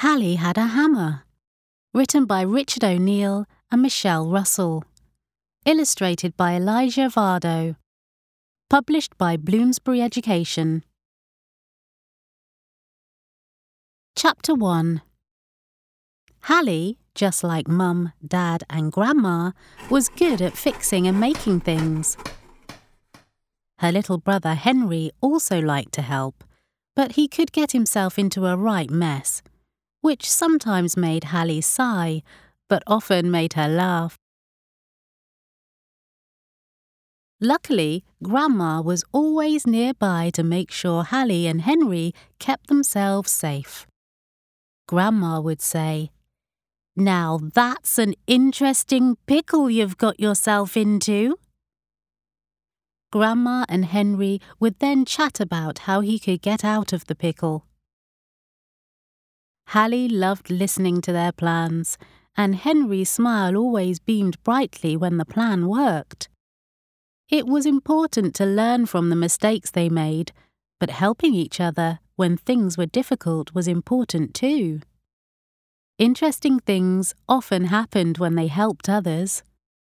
Hallie Had a Hammer, written by Richard O'Neill and Michelle Russell, illustrated by Elijah Vardo, published by Bloomsbury Education. Chapter 1. Hallie, just like Mum, Dad and Grandma, was good at fixing and making things. Her little brother Henry also liked to help, but he could get himself into a right mess, which sometimes made Hallie sigh, but often made her laugh. Luckily, Grandma was always nearby to make sure Hallie and Henry kept themselves safe. Grandma would say, "Now that's an interesting pickle you've got yourself into." Grandma and Henry would then chat about how he could get out of the pickle. Hallie loved listening to their plans, and Henry's smile always beamed brightly when the plan worked. It was important to learn from the mistakes they made, but helping each other when things were difficult was important too. Interesting things often happened when they helped others.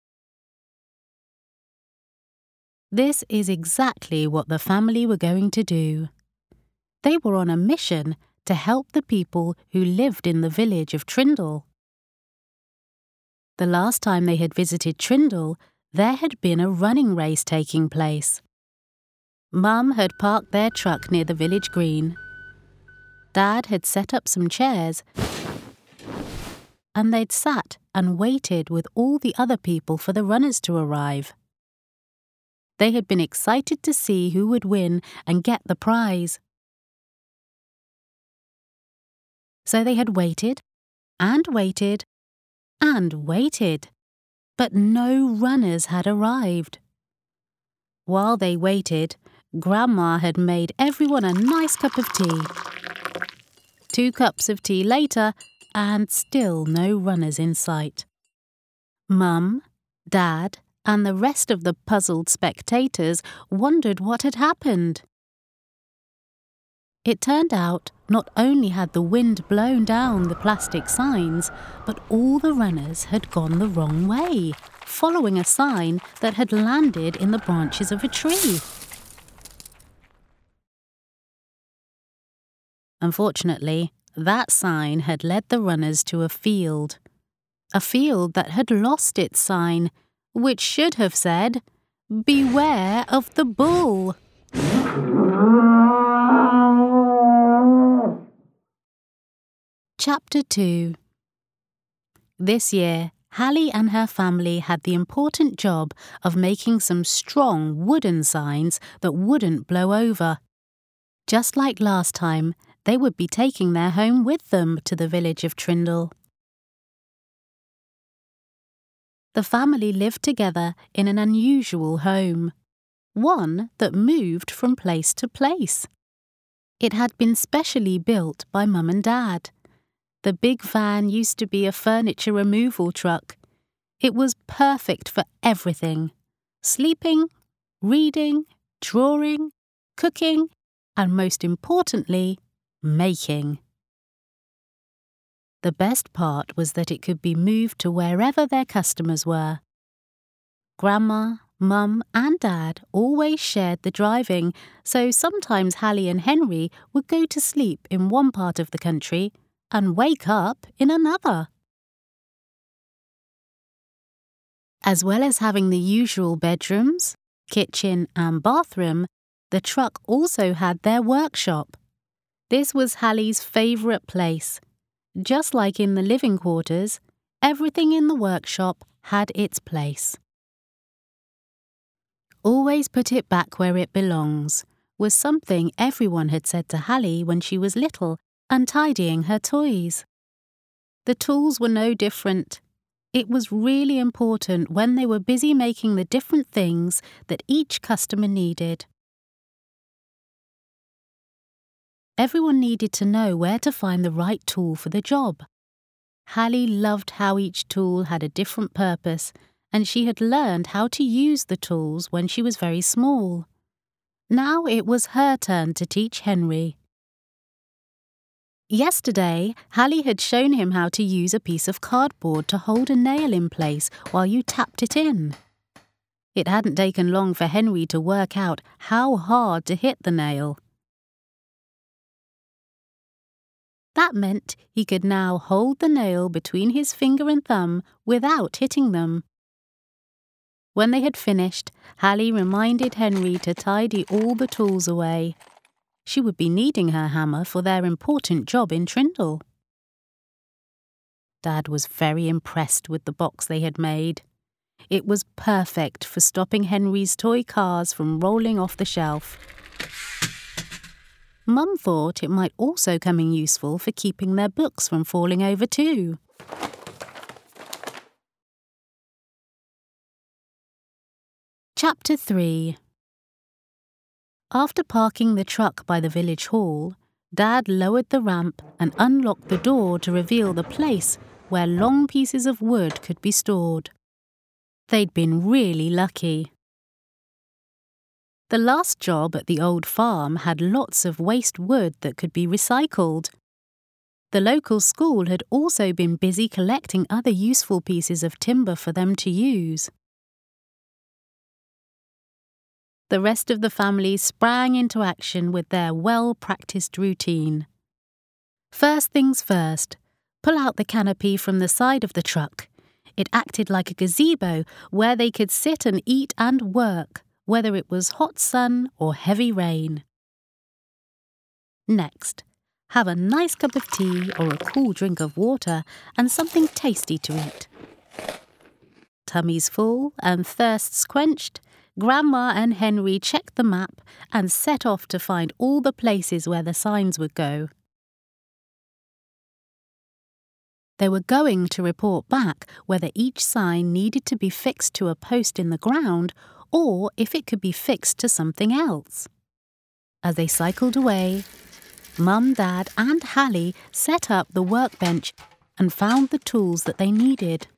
This is exactly what the family were going to do. They were on a mission to help the people who lived in the village of Trindle. The last time they had visited Trindle, there had been a running race taking place. Mum had parked their truck near the village green. Dad had set up some chairs, and they'd sat and waited with all the other people for the runners to arrive. They had been excited to see who would win and get the prize. So they had waited and waited and waited, but no runners had arrived. While they waited, Grandma had made everyone a nice cup of tea. 2 cups of tea later, and still no runners in sight. Mum, Dad, and the rest of the puzzled spectators wondered what had happened. It turned out not only had the wind blown down the plastic signs, but all the runners had gone the wrong way, following a sign that had landed in the branches of a tree. Unfortunately, that sign had led the runners to a field that had lost its sign, which should have said, "Beware of the bull." Chapter 2. This year, Hallie and her family had the important job of making some strong wooden signs that wouldn't blow over. Just like last time, they would be taking their home with them to the village of Trindle. The family lived together in an unusual home, one that moved from place to place. It had been specially built by Mum and Dad. The big van used to be a furniture removal truck. It was perfect for everything: sleeping, reading, drawing, cooking, and most importantly, making. The best part was that it could be moved to wherever their customers were. Grandma, Mum, and Dad always shared the driving, so sometimes Hallie and Henry would go to sleep in one part of the country and wake up in another. As well as having the usual bedrooms, kitchen, and bathroom, the truck also had their workshop. This was Hallie's favourite place. Just like in the living quarters, everything in the workshop had its place. "Always put it back where it belongs," was something everyone had said to Hallie when she was little and tidying her toys. The tools were no different. It was really important when they were busy making the different things that each customer needed. Everyone needed to know where to find the right tool for the job. Hallie loved how each tool had a different purpose, and she had learned how to use the tools when she was very small. Now it was her turn to teach Henry. Yesterday, Hallie had shown him how to use a piece of cardboard to hold a nail in place while you tapped it in. It hadn't taken long for Henry to work out how hard to hit the nail. That meant he could now hold the nail between his finger and thumb without hitting them. When they had finished, Hallie reminded Henry to tidy all the tools away. She would be needing her hammer for their important job in Trindle. Dad was very impressed with the box they had made. It was perfect for stopping Henry's toy cars from rolling off the shelf. Mum thought it might also come in useful for keeping their books from falling over too. Chapter 3. After parking the truck by the village hall, Dad lowered the ramp and unlocked the door to reveal the place where long pieces of wood could be stored. They'd been really lucky. The last job at the old farm had lots of waste wood that could be recycled. The local school had also been busy collecting other useful pieces of timber for them to use. The rest of the family sprang into action with their well-practiced routine. First things first, pull out the canopy from the side of the truck. It acted like a gazebo where they could sit and eat and work, whether it was hot sun or heavy rain. Next, have a nice cup of tea or a cool drink of water and something tasty to eat. Tummies full and thirsts quenched, Grandma and Henry checked the map and set off to find all the places where the signs would go. They were going to report back whether each sign needed to be fixed to a post in the ground or if it could be fixed to something else. As they cycled away, Mum, Dad and Hallie set up the workbench and found the tools that they needed.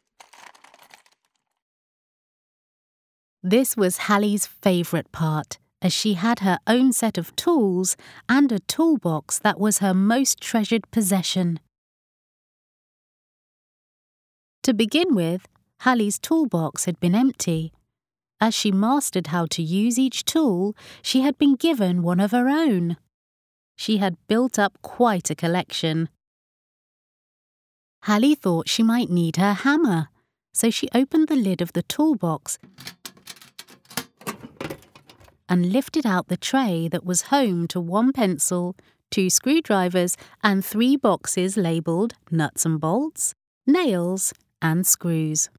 This was Hallie's favourite part, as she had her own set of tools and a toolbox that was her most treasured possession. To begin with, Hallie's toolbox had been empty. As she mastered how to use each tool, she had been given one of her own. She had built up quite a collection. Hallie thought she might need her hammer, so she opened the lid of the toolbox and lifted out the tray that was home to 1 pencil, 2 screwdrivers, and 3 boxes labelled nuts and bolts, nails, and screws.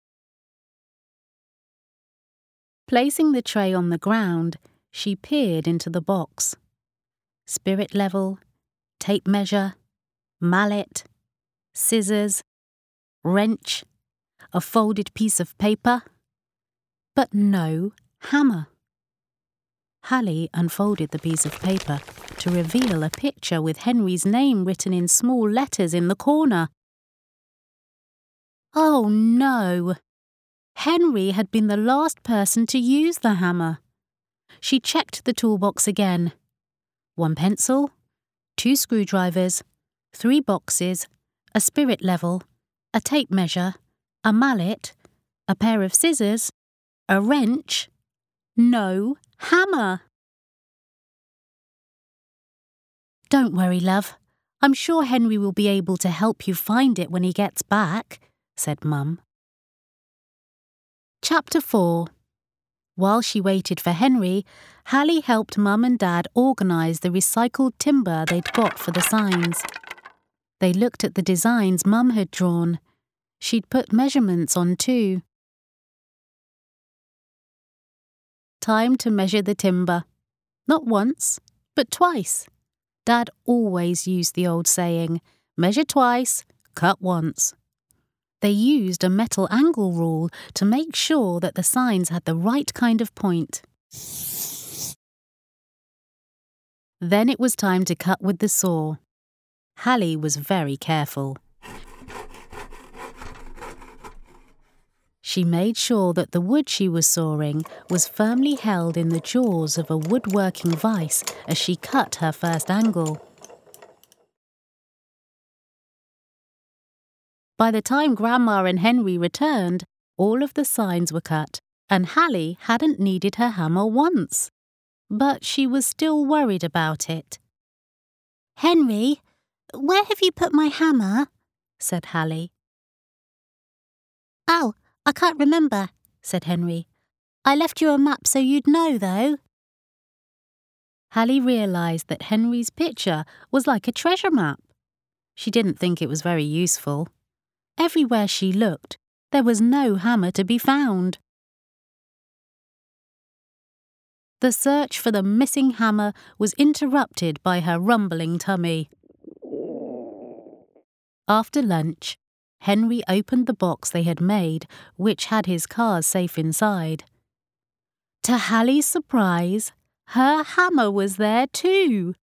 Placing the tray on the ground, she peered into the box. Spirit level, tape measure, mallet, scissors, wrench, a folded piece of paper, but no hammer. Hallie unfolded the piece of paper to reveal a picture with Henry's name written in small letters in the corner. Oh no! Henry had been the last person to use the hammer. She checked the toolbox again. 1 pencil, 2 screwdrivers, 3 boxes, a spirit level, a tape measure, a mallet, a pair of scissors, a wrench. No hammer. Don't worry, love. I'm sure Henry will be able to help you find it when he gets back, said Mum. Chapter 4. While she waited for Henry, Hallie helped Mum and Dad organise the recycled timber they'd got for the signs. They looked at the designs Mum had drawn. She'd put measurements on too. Time to measure the timber. Not once, but twice. Dad always used the old saying, measure twice, cut once. They used a metal angle rule to make sure that the signs had the right kind of point. Then it was time to cut with the saw. Hallie was very careful. She made sure that the wood she was sawing was firmly held in the jaws of a woodworking vise as she cut her first angle. By the time Grandma and Henry returned, all of the signs were cut, and Hallie hadn't needed her hammer once. But she was still worried about it. "Henry, where have you put my hammer?" said Hallie. "Oh, I can't remember," said Henry. "I left you a map so you'd know, though." Hallie realised that Henry's picture was like a treasure map. She didn't think it was very useful. Everywhere she looked, there was no hammer to be found. The search for the missing hammer was interrupted by her rumbling tummy. After lunch, Henry opened the box they had made, which had his cars safe inside. To Hallie's surprise, her hammer was there too.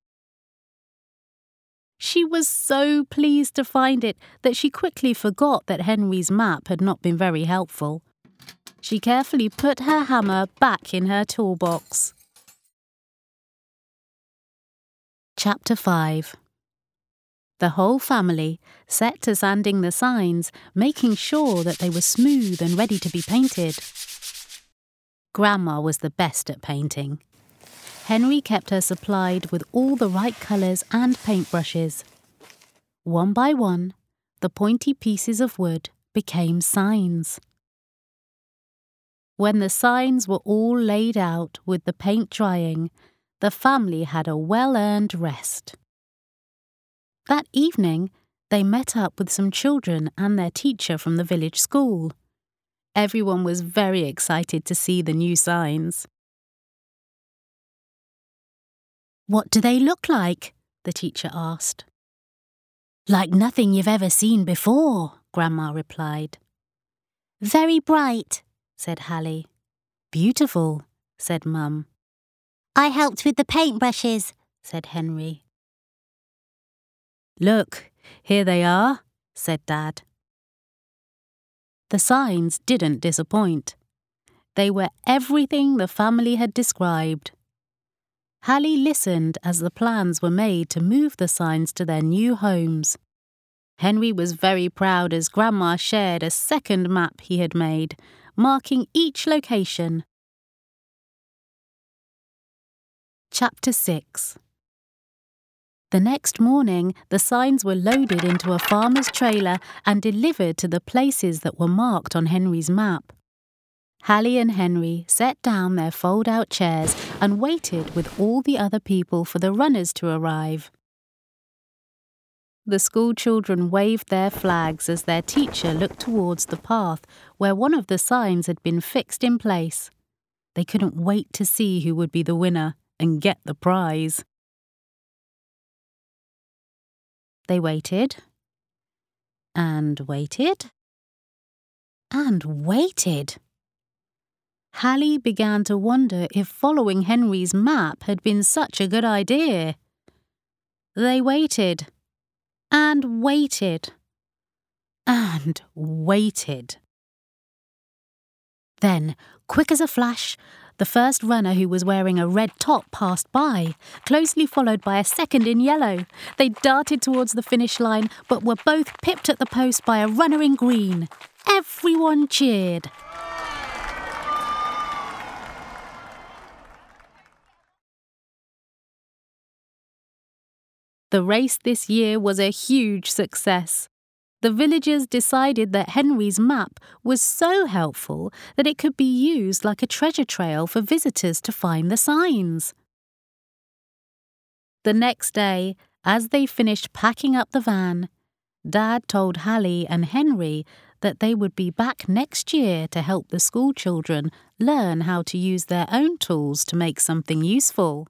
She was so pleased to find it that she quickly forgot that Henry's map had not been very helpful. She carefully put her hammer back in her toolbox. Chapter 5. The whole family set to sanding the signs, making sure that they were smooth and ready to be painted. Grandma was the best at painting. Henry kept her supplied with all the right colours and paintbrushes. One by one, the pointy pieces of wood became signs. When the signs were all laid out with the paint drying, the family had a well-earned rest. That evening, they met up with some children and their teacher from the village school. Everyone was very excited to see the new signs. "What do they look like?" the teacher asked. "Like nothing you've ever seen before," Grandma replied. "Very bright," said Hallie. "Beautiful," said Mum. "I helped with the paintbrushes," said Henry. "Look, here they are," said Dad. The signs didn't disappoint. They were everything the family had described. Hallie listened as the plans were made to move the signs to their new homes. Henry was very proud as Grandma shared a second map he had made, marking each location. Chapter 6. The next morning, the signs were loaded into a farmer's trailer and delivered to the places that were marked on Henry's map. Hallie and Henry set down their fold-out chairs and waited with all the other people for the runners to arrive. The school children waved their flags as their teacher looked towards the path where one of the signs had been fixed in place. They couldn't wait to see who would be the winner and get the prize. They waited, and waited, and waited. Hallie began to wonder if following Henry's map had been such a good idea. They waited, and waited, and waited. Then, quick as a flash, the first runner who was wearing a red top passed by, closely followed by a second in yellow. They darted towards the finish line, but were both pipped at the post by a runner in green. Everyone cheered. The race this year was a huge success. The villagers decided that Henry's map was so helpful that it could be used like a treasure trail for visitors to find the signs. The next day, as they finished packing up the van, Dad told Hallie and Henry that they would be back next year to help the school children learn how to use their own tools to make something useful.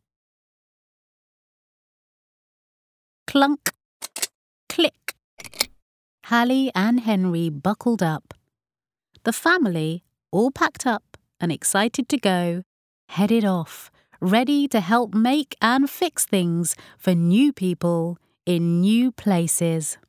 Clunk, click. Hallie and Henry buckled up. The family, all packed up and excited to go, headed off, ready to help make and fix things for new people in new places.